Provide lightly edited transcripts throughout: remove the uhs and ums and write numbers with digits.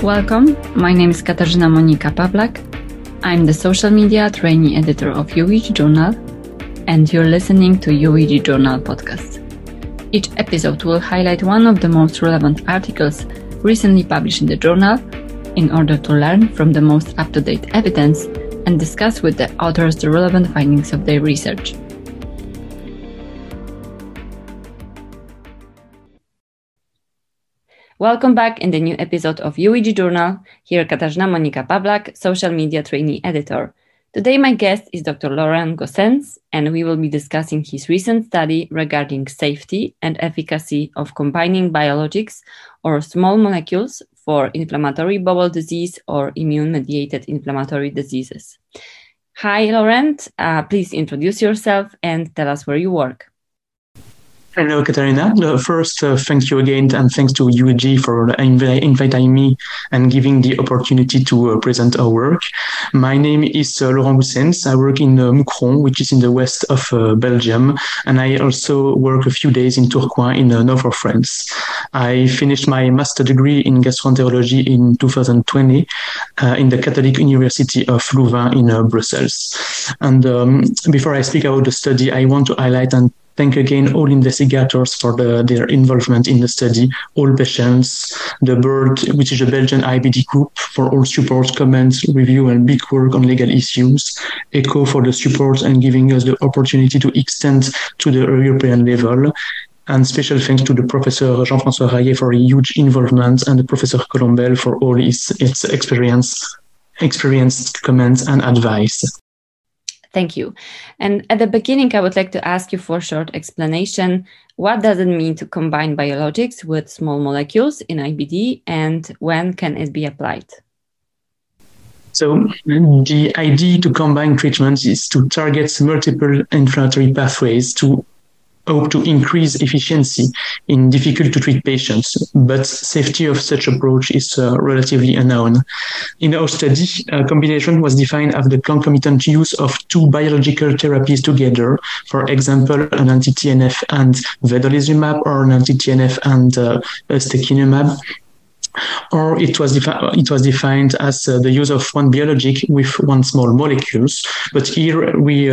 Welcome, my name is Katarzyna Monika Pawlak. I'm the social media trainee editor of UEG Journal, and you're listening to UEG Journal podcast. Each episode will highlight one of the most relevant articles recently published in the journal in order to learn from the most up-to-date evidence and discuss with the authors the relevant findings of their research. Welcome back in the new episode of UEG Journal. Here, Katarzyna Monika Pawlak, social media trainee editor. Today, my guest is Dr. Laurent Goossens, and we will be discussing his recent study regarding safety and efficacy of combining biologics or small molecules for inflammatory bowel disease or immune-mediated inflammatory diseases. Hi, Laurent. Please introduce yourself and tell us where you work. Hello, Katarzyna. First, thank you again, and thanks to UEG for inviting me and giving the opportunity to present our work. My name is Laurent Goossens. I work in Moucron, which is in the west of Belgium, and I also work a few days in Tourcoing in north of France. I finished my master degree in gastroenterology in 2020 in the Catholic University of Louvain in Brussels. And before I speak about the study, I want to highlight and thank again all investigators for their involvement in the study, all patients, the BIRD, which is a Belgian IBD group, for all support, comments, review, and big work on legal issues, ECHO for the support and giving us the opportunity to extend to the European level. And special thanks to the Professor Jean-François Rayet for huge involvement and the Professor Colombel for all his experienced comments and advice. Thank you. And at the beginning, I would like to ask you for a short explanation. What does it mean to combine biologics with small molecules in IBD, and when can it be applied? So the idea to combine treatments is to target multiple inflammatory pathways to hope to increase efficiency in difficult-to-treat patients, but safety of such approach is relatively unknown. In our study, a combination was defined as the concomitant use of two biological therapies together, for example, an anti-TNF and vedolizumab, or an anti-TNF and ustekinumab. Or it was defined as the use of one biologic with one small molecules. But here we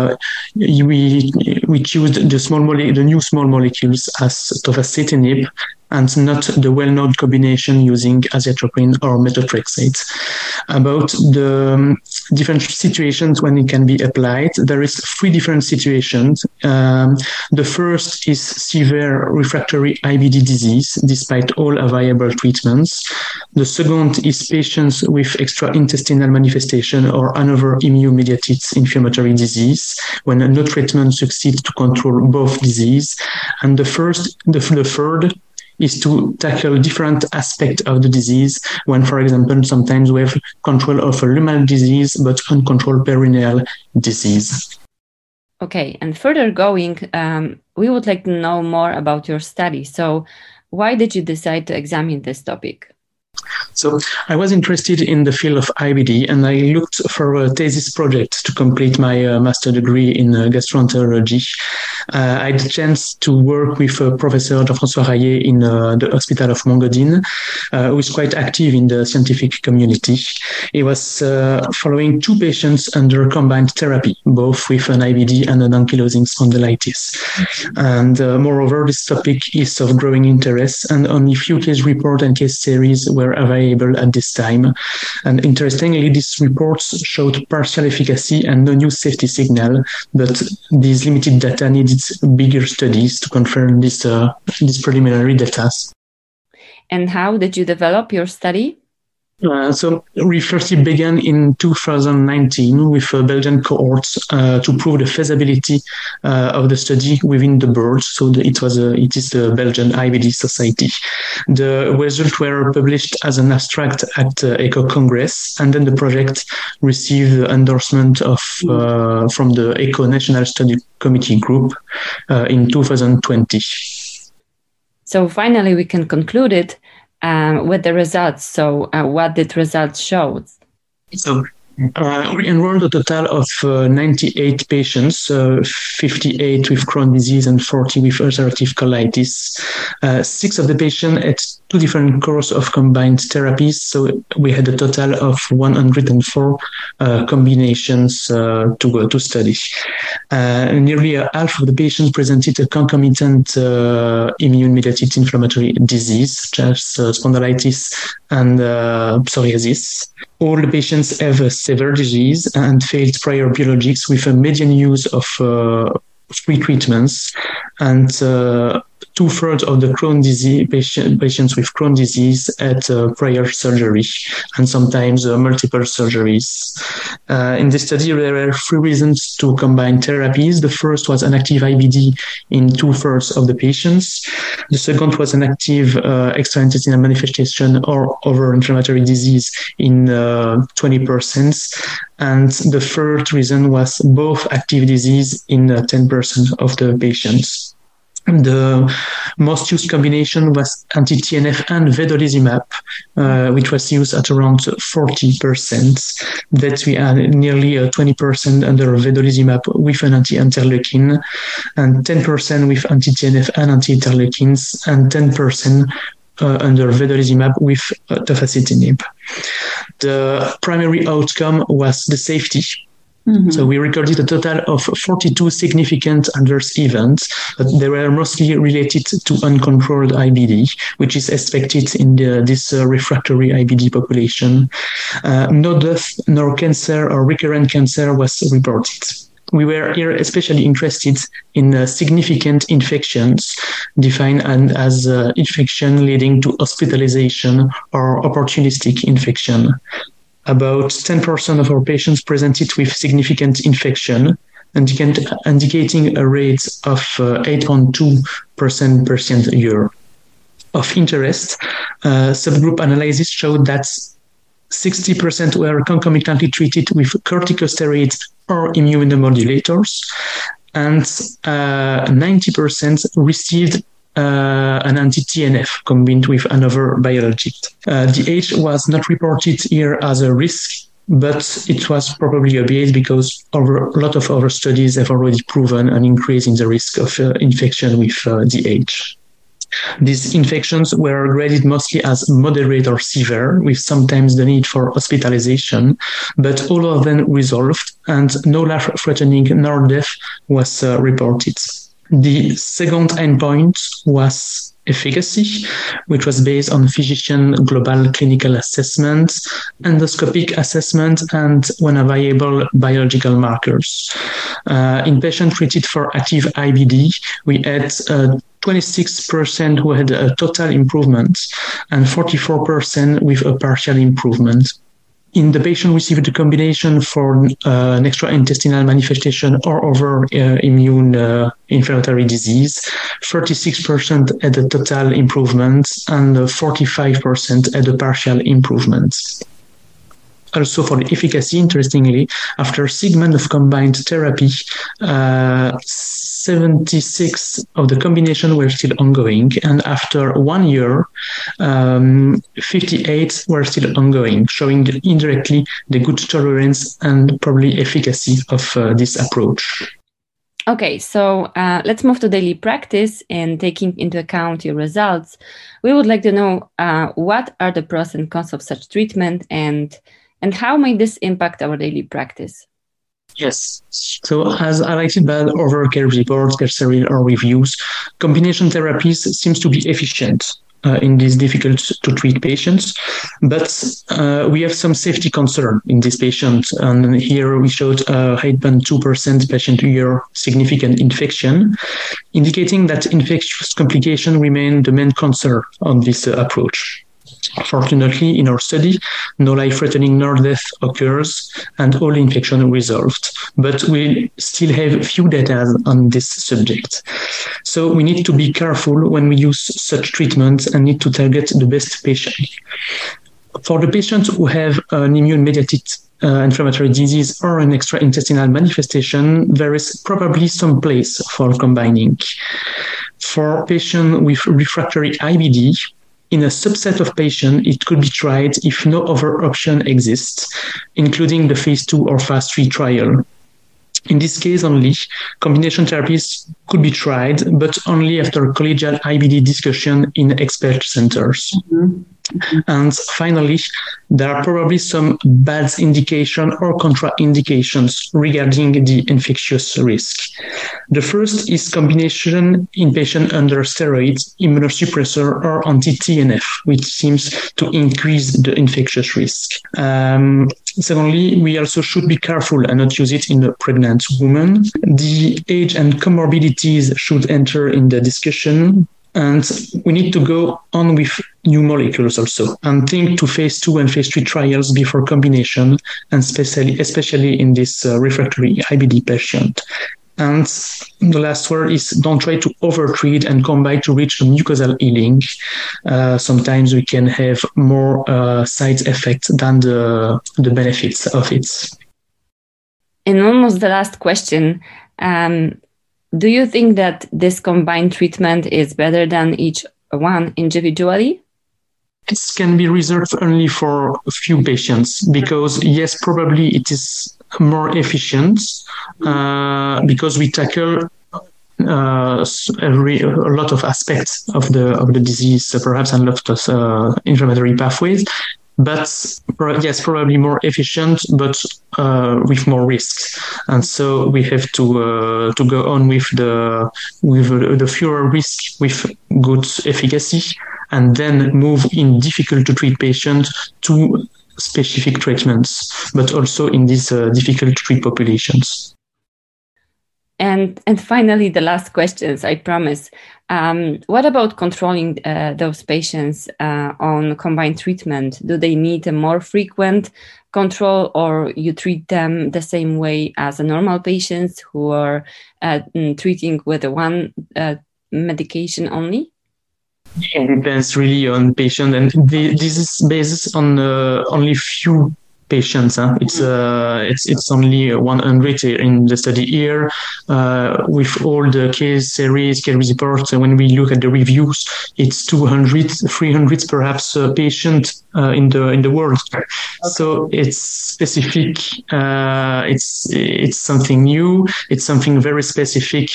choose the new small molecules as tofacitinib, and not the well-known combination using azathioprine or methotrexate. About the different situations when it can be applied, there is three different situations. The first is severe refractory IBD disease, despite all available treatments. The second is patients with extra-intestinal manifestation or another immune-mediated inflammatory disease, when no treatment succeeds to control both disease. And the third is to tackle different aspects of the disease when, for example, sometimes we have control of a luminal disease but uncontrolled perineal disease. Okay, and further going, we would like to know more about your study. So why did you decide to examine this topic? So I was interested in the field of IBD, and I looked for a thesis project to complete my master degree in gastroenterology. I had the chance to work with Professor Jean-François Rayet in the Hospital of Montgaudin, who is quite active in the scientific community. He was following two patients under combined therapy, both with an IBD and an ankylosing spondylitis. And moreover, this topic is of growing interest, and only few case reports and case series were available at this time. And interestingly, these reports showed partial efficacy and no new safety signal, but these limited data needed bigger studies to confirm this preliminary data. And how did you develop your study? So we firstly began in 2019 with Belgian cohorts to prove the feasibility of the study within the BIRD. So it is the Belgian IBD Society. The results were published as an abstract at ECHO Congress, and then the project received endorsement from the ECHO National Study Committee group in 2020. So finally, we can conclude it with the results. So what did results show? So We enrolled a total of 98 patients, 58 with Crohn's disease and 40 with ulcerative colitis. 6 of the patients had 2 different courses of combined therapies, so we had a total of 104 combinations to study. Nearly half of the patients presented a concomitant immune-mediated inflammatory disease, such as spondylitis and psoriasis. All the patients have a severe disease and failed prior biologics with a median use of 3 treatments, and 2/3 of the Crohn's disease patients with Crohn's disease had prior surgery and sometimes multiple surgeries. In this study, there were 3 reasons to combine therapies. The first was an active IBD in 2/3 of the patients. The second was an active extraintestinal manifestation or other inflammatory disease in 20%. And the third reason was both active disease in 10% of the patients. The most used combination was anti-TNF and vedolizumab, which was used at around 40%. That we had nearly 20% under vedolizumab with an anti-interleukin, and 10% with anti-TNF and anti-interleukins, and 10% under vedolizumab with tofacitinib. The primary outcome was the safety. Mm-hmm. So we recorded a total of 42 significant adverse events, but they were mostly related to uncontrolled IBD, which is expected in this refractory IBD population. No death nor cancer or recurrent cancer was reported. We were here especially interested in significant infections, defined as infection leading to hospitalization or opportunistic infection. About 10% of our patients presented with significant infection, indicating a rate of 8.2% per year. Of interest, subgroup analysis showed that 60% were concomitantly treated with corticosteroids or immunomodulators, and 90% received an anti-TNF combined with another biologic. The age was not reported here as a risk, but it was probably a bias because a lot of other studies have already proven an increase in the risk of infection with the age. These infections were graded mostly as moderate or severe, with sometimes the need for hospitalization, but all of them resolved and no life-threatening nor death was reported. The second endpoint was efficacy, which was based on physician global clinical assessment, endoscopic assessment, and when available, biological markers. In patients treated for active IBD, we had 26% who had a total improvement and 44% with a partial improvement. In the patient received the combination for an extraintestinal manifestation or other immune inflammatory disease, 36% had a total improvement and 45% had a partial improvement. Also for the efficacy, interestingly, after 6 months of combined therapy, 76 of the combination were still ongoing, and after 1 year, 58 were still ongoing, showing indirectly the good tolerance and probably efficacy of this approach. Okay, so let's move to daily practice, and taking into account your results, we would like to know what are the pros and cons of such treatment, and how may this impact our daily practice? Yes. So as highlighted by other care reports, care series, or reviews, combination therapies seems to be efficient in these difficult to treat patients, but we have some safety concern in these patients. And here we showed 8.2% patient year significant infection, indicating that infectious complication remain the main concern on this approach. Fortunately, in our study, no life-threatening nor death occurs and all infection resolved. But we still have few data on this subject. So we need to be careful when we use such treatments and need to target the best patient. For the patients who have an immune-mediated inflammatory disease or an extraintestinal manifestation, there is probably some place for combining. For patients with refractory IBD, in a subset of patients, it could be tried if no other option exists, including the phase 2 or phase 3 trial. In this case only, combination therapies could be tried, but only after collegial IBD discussion in expert centers. Mm-hmm. And finally, there are probably some bad indication or contraindications regarding the infectious risk. The first is combination in patients under steroids, immunosuppressor, or anti-TNF, which seems to increase the infectious risk. Secondly, we also should be careful and not use it in a pregnant woman. The age and comorbidities should enter in the discussion. And we need to go on with new molecules also and think to phase 2 and phase 3 trials before combination, and especially in this refractory IBD patient. And the last word is don't try to overtreat and combine to reach a mucosal healing. Sometimes we can have more side effects than the benefits of it. And almost the last question. Do you think that this combined treatment is better than each one individually? It can be reserved only for a few patients because, yes, probably it is more efficient because we tackle a lot of aspects of the disease, perhaps, and a lot of inflammatory pathways. But yes, probably more efficient, but with more risks, and so we have to go on with the fewer risks with good efficacy, and then move in difficult to treat patients to specific treatments, but also in these difficult to treat populations. And finally, the last questions, I promise. What about controlling those patients on combined treatment? Do they need a more frequent control, or you treat them the same way as a normal patients who are treating with one medication only? It depends really on patient, and this is based on only few patients. It's only 100 in the study here with all the case reports. And when we look at the reviews, it's 200, 300 perhaps patient in the world. Okay. So it's specific. It's something new. It's something very specific.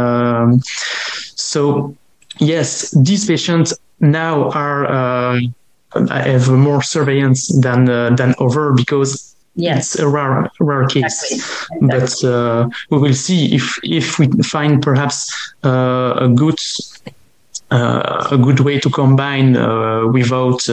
So yes, these patients now are. I have more surveillance than over because it's a rare case. Exactly. But we will see if we find perhaps a good way to combine without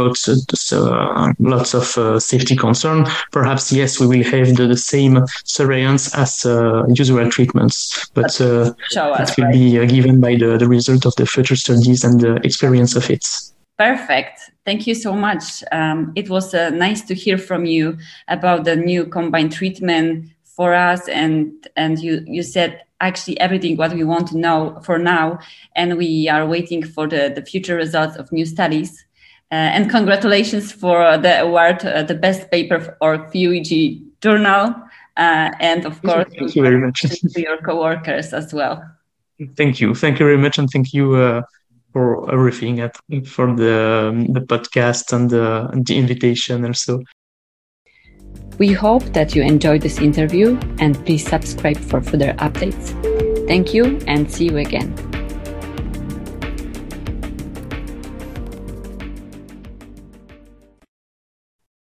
lots of safety concern. Perhaps yes, we will have the same surveillance as usual treatments, but it will be given by the result of the future studies and the experience of it. Perfect. Thank you so much. It was nice to hear from you about the new combined treatment for us. And you said actually everything what we want to know for now. And we are waiting for the future results of new studies. And congratulations for the award, the best paper or UEG journal. And of course, thank you very much to your coworkers as well. Thank you. Thank you very much. And thank you for everything, for the podcast and the invitation also. We hope that you enjoyed this interview, and please subscribe for further updates. Thank you and see you again.